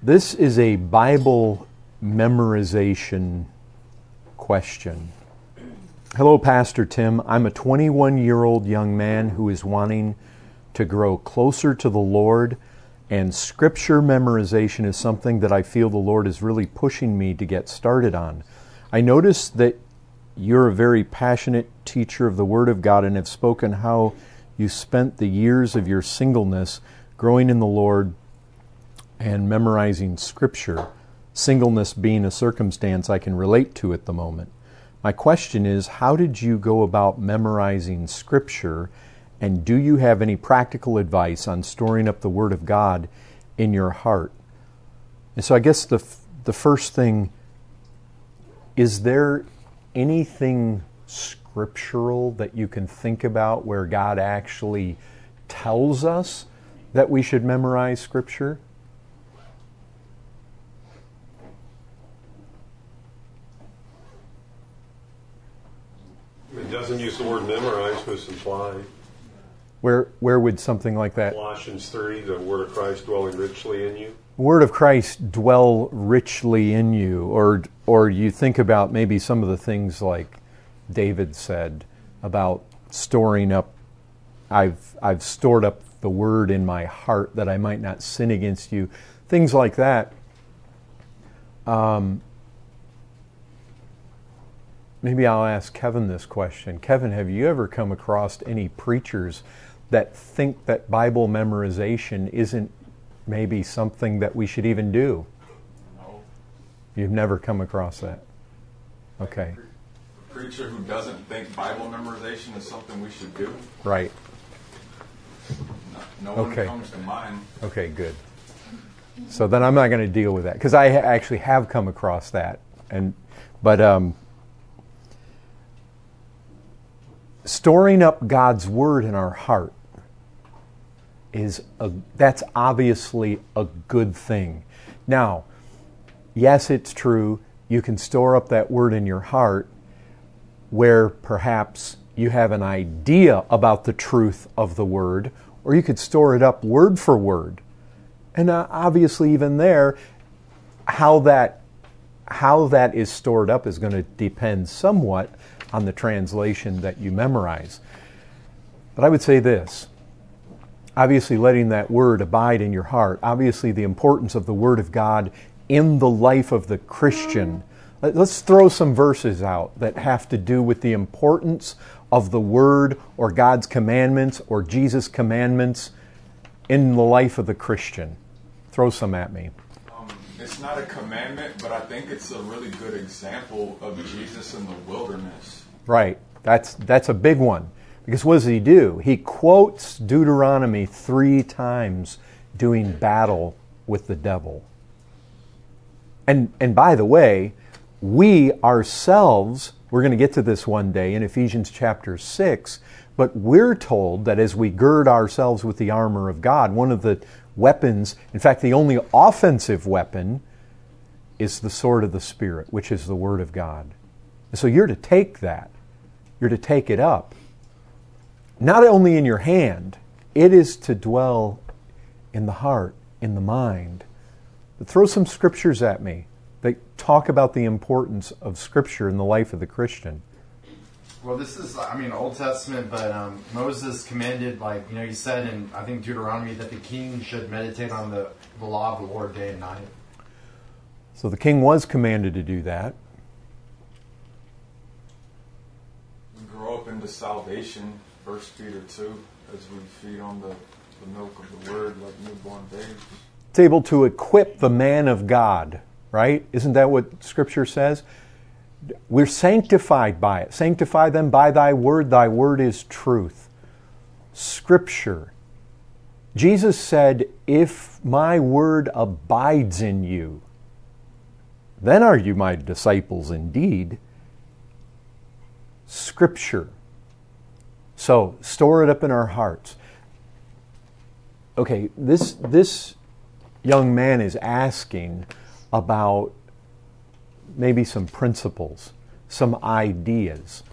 This is a Bible memorization question. Hello, Pastor Tim. I'm a 21-year-old young man who is wanting to grow closer to the Lord, and Scripture memorization is something that I feel the Lord is really pushing me to get started on. I noticed that you're a very passionate teacher of the Word of God and have spoken how you spent the years of your singleness growing in the Lord and memorizing Scripture, singleness being a circumstance I can relate to at the moment. My question is, how did you go about memorizing Scripture, and do you have any practical advice on storing up the Word of God in your heart? And so I guess the first thing, is there anything scriptural that you can think about where God actually tells us that we should memorize Scripture? It doesn't use the word memorize, but it's implied. Where would something like that? Colossians 3, the word of Christ dwelling richly in you. Word of Christ dwell richly in you, or you think about maybe some of the things like David said about storing up. I've stored up the word in my heart that I might not sin against you. Things like that. Maybe I'll ask Kevin this question. Kevin, have you ever come across any preachers that think that Bible memorization isn't maybe something that we should even do? No. You've never come across that? Okay. A preacher who doesn't think Bible memorization is something we should do? Right. No one Okay. comes to mind. Okay, good. So then I'm not going to deal with that, because I actually have come across that. But storing up God's Word in our heart that's obviously a good thing. Now, yes, it's true, you can store up that Word in your heart where perhaps you have an idea about the truth of the Word, or you could store it up word for word. And obviously even there, how that is stored up is going to depend somewhat on the translation that you memorize. But I would say this, obviously letting that Word abide in your heart, obviously the importance of the Word of God in the life of the Christian. Let's throw some verses out that have to do with the importance of the Word or God's commandments or Jesus' commandments in the life of the Christian. Throw some at me. It's not a commandment, but I think it's a really good example of Jesus in the wilderness. Right. That's a big one. Because what does he do? He quotes Deuteronomy 3 times doing battle with the devil. And by the way, we ourselves, we're going to get to this one day in Ephesians chapter 6, but we're told that as we gird ourselves with the armor of God, one of the weapons, in fact, the only offensive weapon, is the sword of the Spirit, which is the Word of God. And so you're to take that. You're to take it up. Not only in your hand, it is to dwell in the heart, in the mind. But throw some scriptures at me that talk about the importance of Scripture in the life of the Christian. Well, this is, Old Testament, but Moses commanded, he said in, I think, Deuteronomy that the king should meditate on the law of the Lord day and night. So the king was commanded to do that. We grow up into salvation, 1 Peter 2, as we feed on the milk of the Word like newborn babes. It's able to equip the man of God, right? Isn't that what Scripture says? We're sanctified by it. Sanctify them by thy word is truth. Scripture. Jesus said, if my word abides in you, then are you my disciples indeed. Scripture. So, store it up in our hearts. Okay, this young man is asking about maybe some principles, some ideas.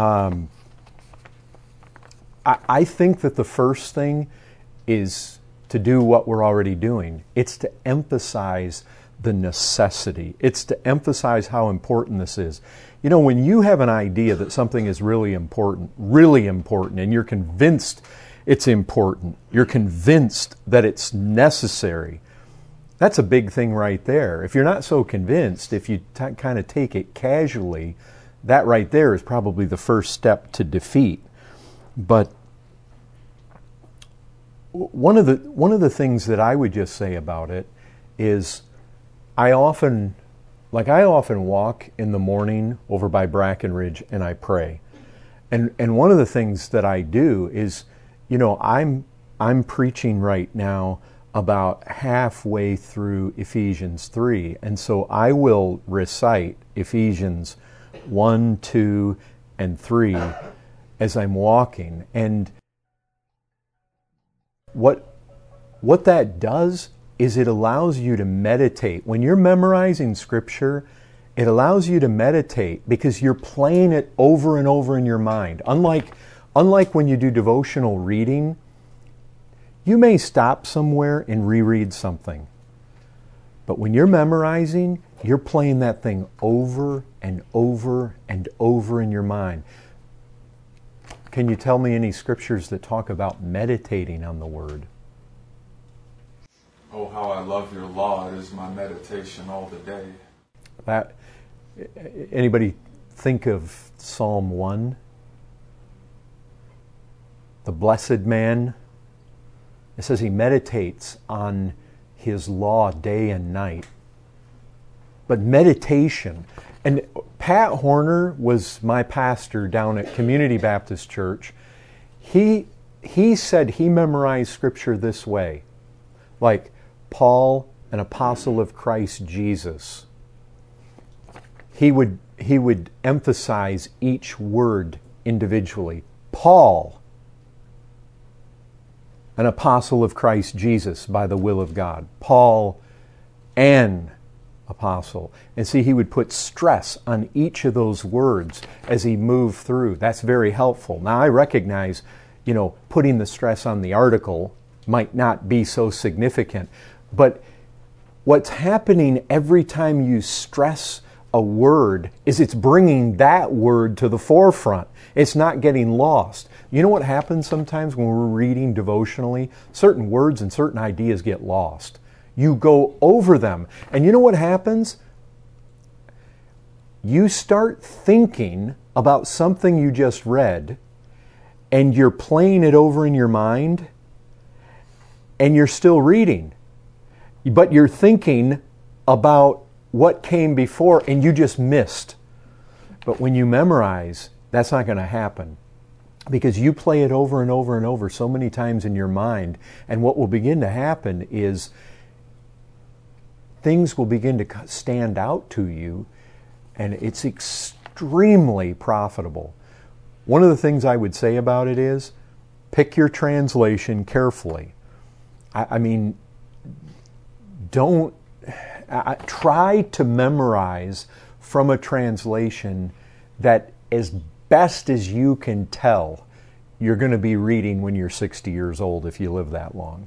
I think that the first thing is to do what we're already doing. It's to emphasize the necessity. It's to emphasize how important this is. You know, when you have an idea that something is really important, and you're convinced it's important, you're convinced that it's necessary, that's a big thing right there. If you're not so convinced, if you kind of take it casually, that right there is probably the first step to defeat. But one of the things that I would just say about it is I often walk in the morning over by Brackenridge and I pray. And one of the things that I do is, you know, I'm preaching right now about halfway through Ephesians 3. And so I will recite Ephesians 1, 2, and 3 as I'm walking. And what that does is it allows you to meditate. When you're memorizing Scripture, it allows you to meditate because you're playing it over and over in your mind. Unlike when you do devotional reading, you may stop somewhere and reread something. But when you're memorizing, you're playing that thing over and over and over in your mind. Can you tell me any scriptures that talk about meditating on the Word? Oh, how I love your law. It is my meditation all the day. Anybody think of Psalm 1? The blessed man, it says he meditates on his law day and night. But meditation, and Pat Horner was my pastor down at Community Baptist Church. He said he memorized Scripture this way, like Paul, an apostle of Christ Jesus. He would emphasize each word individually. Paul, an apostle of Christ Jesus by the will of God. Paul, an apostle. And see, he would put stress on each of those words as he moved through. That's very helpful. Now, I recognize, you know, putting the stress on the article might not be so significant, but what's happening every time you stress a word is it's bringing that word to the forefront. It's not getting lost. You know what happens sometimes when we're reading devotionally? Certain words and certain ideas get lost. You go over them. And you know what happens? You start thinking about something you just read, and you're playing it over in your mind, and you're still reading. But you're thinking about what came before, and you just missed. But when you memorize, that's not going to happen. Because you play it over and over and over so many times in your mind, and what will begin to happen is things will begin to stand out to you, and it's extremely profitable. One of the things I would say about it is, pick your translation carefully. I mean, try to memorize from a translation that, as best as you can tell, you're going to be reading when you're 60 years old if you live that long.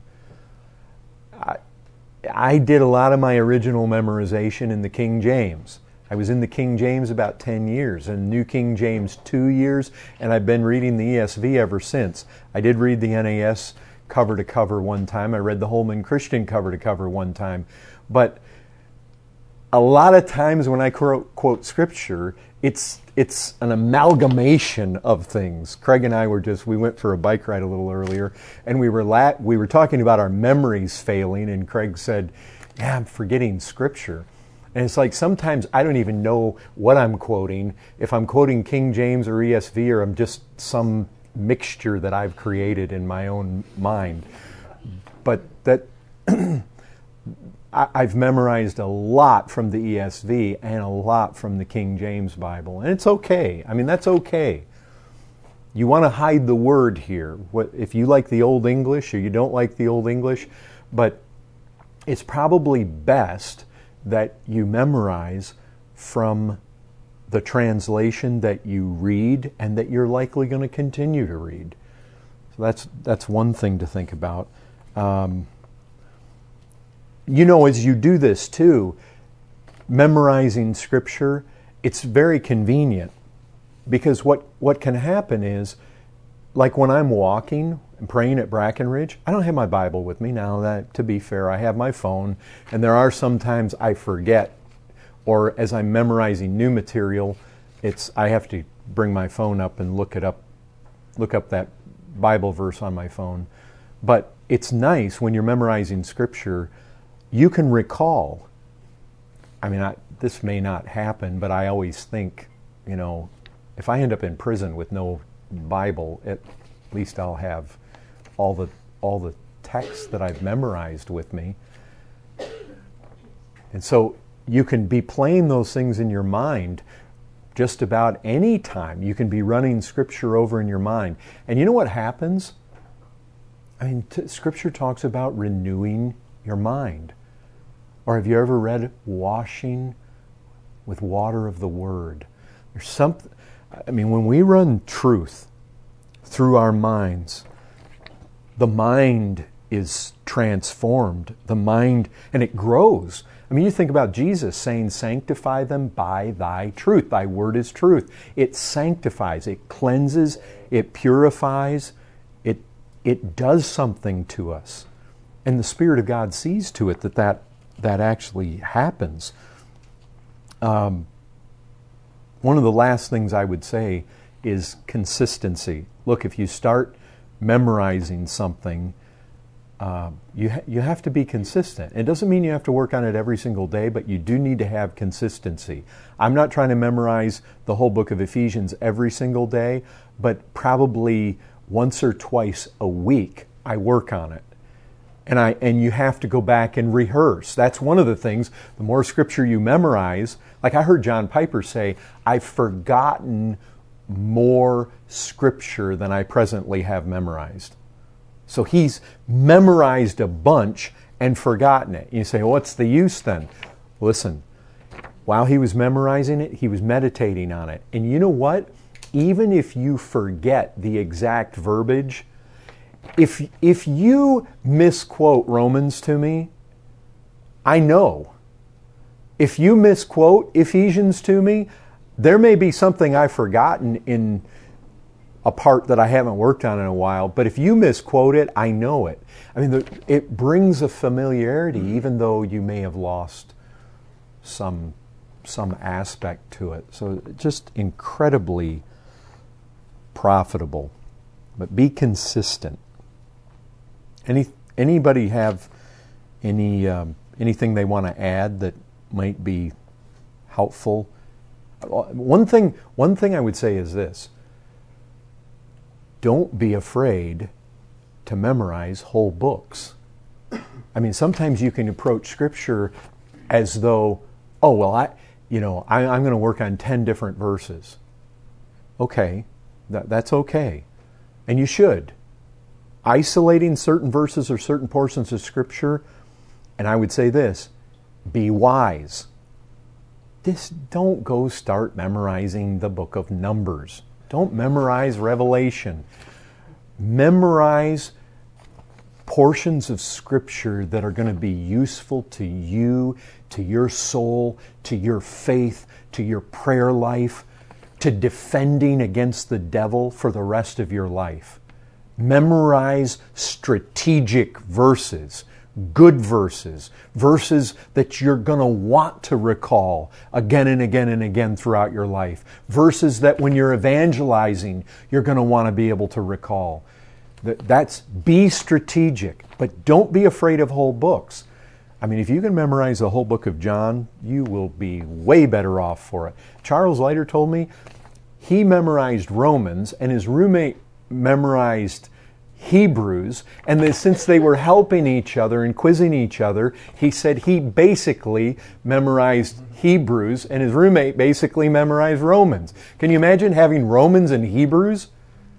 I did a lot of my original memorization in the King James. I was in the King James about 10 years, and New King James 2 years, and I've been reading the ESV ever since. I did read the NAS cover to cover one time. I read the Holman Christian cover to cover one time. But a lot of times when I quote Scripture, it's an amalgamation of things. Craig and I we went for a bike ride a little earlier, and we were talking about our memories failing, and Craig said, "Yeah, I'm forgetting Scripture." And it's like sometimes I don't even know what I'm quoting, if I'm quoting King James or ESV, or I'm just some mixture that I've created in my own mind. But that I've memorized a lot from the ESV and a lot from the King James Bible. And it's okay. I mean, that's okay. You want to hide the word here. If you like the Old English or you don't like the Old English, but it's probably best that you memorize from the translation that you read and that you're likely going to continue to read. So that's one thing to think about. as you do this too, memorizing Scripture, it's very convenient. Because what can happen is, like when I'm walking and praying at Brackenridge, I don't have my Bible with me. Now, that, to be fair, I have my phone, and there are sometimes I forget, or as I'm memorizing new material, I have to bring my phone up and look up that Bible verse on my phone. But it's nice when you're memorizing Scripture, you can recall. I mean, this may not happen, but I always think, if I end up in prison with no Bible, at least I'll have all the texts that I've memorized with me. And so you can be playing those things in your mind just about any time. You can be running Scripture over in your mind. And you know what happens? I mean, Scripture talks about renewing your mind. Or have you ever read washing with water of the Word? There's something, when we run truth through our minds, the mind is transformed. The mind, and it grows. You think about Jesus saying, sanctify them by thy truth. Thy word is truth. It sanctifies, it cleanses, it purifies, it does something to us. And the Spirit of God sees to it that actually happens. One of the last things I would say is consistency. Look, if you start memorizing something, you have to be consistent. It doesn't mean you have to work on it every single day, but you do need to have consistency. I'm not trying to memorize the whole book of Ephesians every single day, but probably once or twice a week I work on it. And you have to go back and rehearse. That's one of the things. The more Scripture you memorize, like I heard John Piper say, I've forgotten more Scripture than I presently have memorized. So he's memorized a bunch and forgotten it. You say, well, what's the use then? Listen, while he was memorizing it, he was meditating on it. And you know what? Even if you forget the exact verbiage, if you misquote Romans to me, I know. If you misquote Ephesians to me, there may be something I've forgotten in a part that I haven't worked on in a while, but if you misquote it, I know it. It brings a familiarity, even though you may have lost some aspect to it. So just incredibly profitable. But be consistent. Anybody have anything they want to add that might be helpful? One thing I would say is this. Don't be afraid to memorize whole books. Sometimes you can approach Scripture as though, I'm going to work on 10 different verses. Okay, that's okay. And you should. Isolating certain verses or certain portions of Scripture, and I would say this, be wise. Don't go start memorizing the book of Numbers. Don't memorize Revelation. Memorize portions of Scripture that are going to be useful to you, to your soul, to your faith, to your prayer life, to defending against the devil for the rest of your life. Memorize strategic verses, good verses, verses that you're going to want to recall again and again and again throughout your life. Verses that when you're evangelizing, you're going to want to be able to recall. Be strategic, but don't be afraid of whole books. If you can memorize the whole book of John, you will be way better off for it. Charles Leiter told me he memorized Romans and his roommate memorized Hebrews, and that since they were helping each other and quizzing each other, he said he basically memorized Hebrews and his roommate basically memorized Romans. Can you imagine having Romans and Hebrews?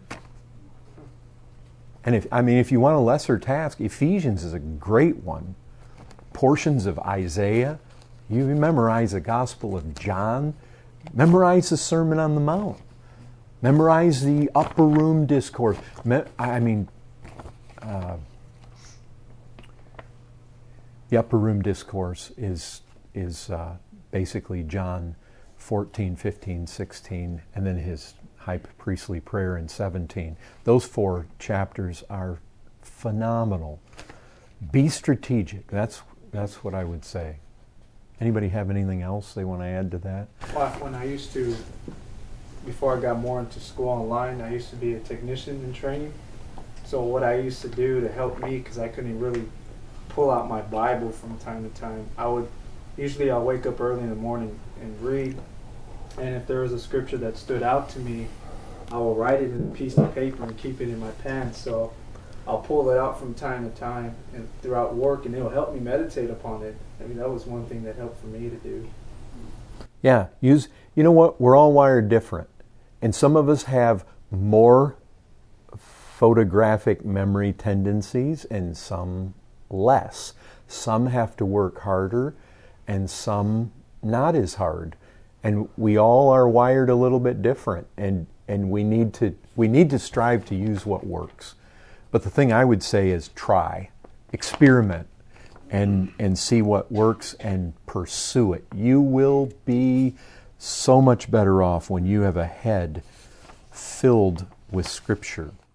And if you want a lesser task, Ephesians is a great one. Portions of Isaiah, you memorize the Gospel of John, memorize the Sermon on the Mount. Memorize the upper room discourse. The upper room discourse is basically John 14, 15, 16, and then his high priestly prayer in 17. Those 4 chapters are phenomenal. Be strategic. That's what I would say. Anybody have anything else they want to add to that? Well, when I used to, before I got more into school online, I used to be a technician in training. So what I used to do to help me, because I couldn't really pull out my Bible from time to time, I'll wake up early in the morning and read. And if there was a scripture that stood out to me, I will write it in a piece of paper and keep it in my pen. So I'll pull it out from time to time and throughout work, and it'll help me meditate upon it. I mean, that was one thing that helped for me to do. Yeah, you know what? We're all wired different. And some of us have more photographic memory tendencies and some less. Some have to work harder and some not as hard. And we all are wired a little bit different, and we need to strive to use what works. But the thing I would say is try, experiment, and see what works and pursue it. You will be so much better off when you have a head filled with Scripture.